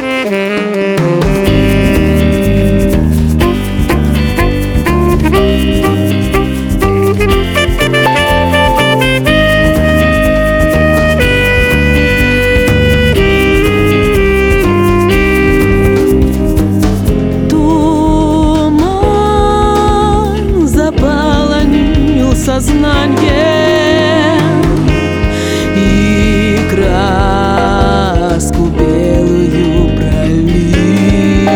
Сознание и краску белую пролил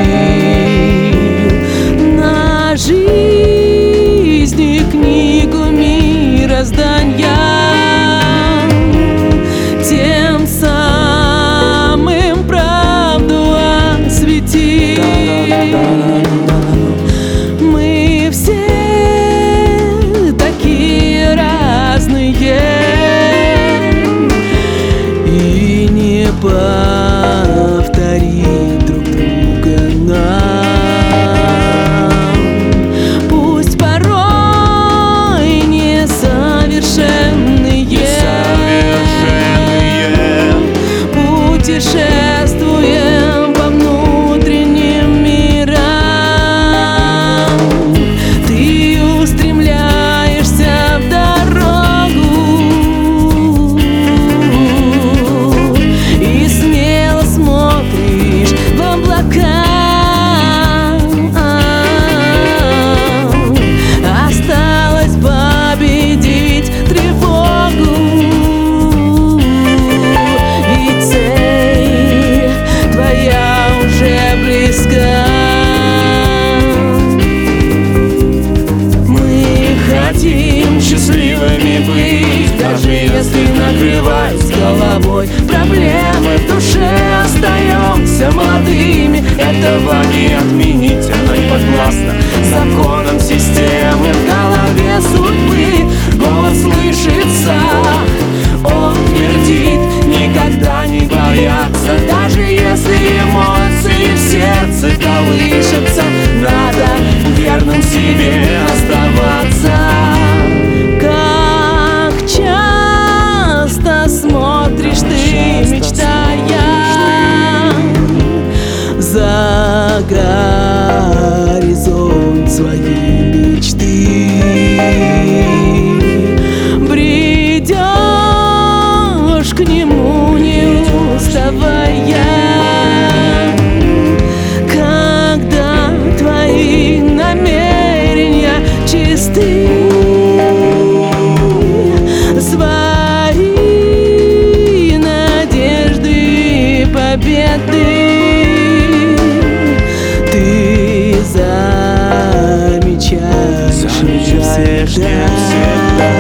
на жизнь и книгу мироздания, тем самым правду осветил. Мы все и не повторит друг друга нам. Пусть порой несовершенные путешествуем по внутренним мирам. Ты устремляешься в дорогу и смело смотришь в облака. Осталось победить тревогу, и цель твоя уже близка. Мы хотим счастливыми быть, даже если накрывает с головой проблемы в душе. Остаемся молодыми, этого не отменить, оно не подвластно законам системы. В голове судьбы голос слышится, он твердит: никогда не бояться. Даже если эмоции в сердце колышутся, надо верным себе оставаться. Как часто смотришь ты, мечтая за горизонт своей мечты, бредешь к нему, не уставая. Когда твои намерения чисты, свои надежды и победы ты замечаешь всегда.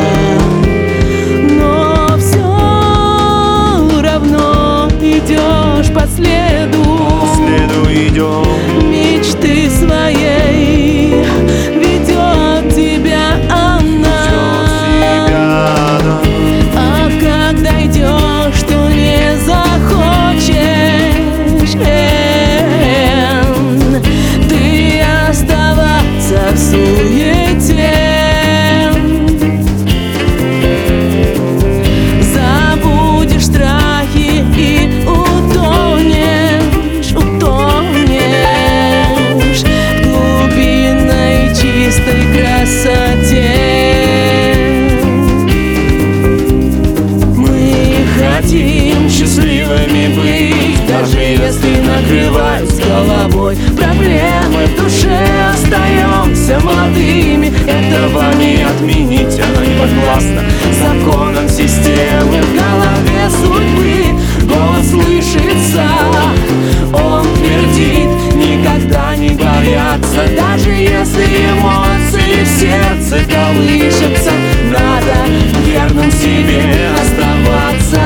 Но все равно идешь по следу идем. мечты своей, ведет тебя она. А когда идешь, то не захочешь ты оставаться в суете. Забудешь страхи и утонешь в глубинной чистой красоте. Мы хотим счастливыми быть, даже если накрывает с головой проблемы в душе. Остаемся молодыми, этого не отменить, оно не подвластно законам системы. В голове судьбы голос слышится, он твердит: никогда не бояться. Даже если эмоции в сердце колышутся, надо верным себе оставаться.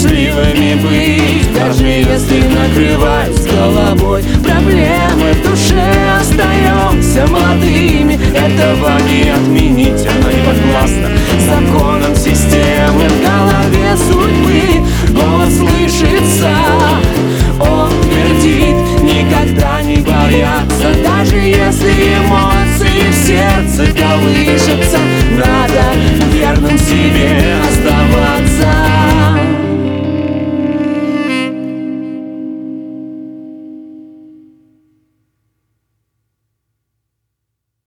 счастливыми быть, даже если накрывают с головой проблемы в душе, остаемся молодыми. Этого не отменить, оно не подвластно законам системы. В голове судьбы голос слышится, он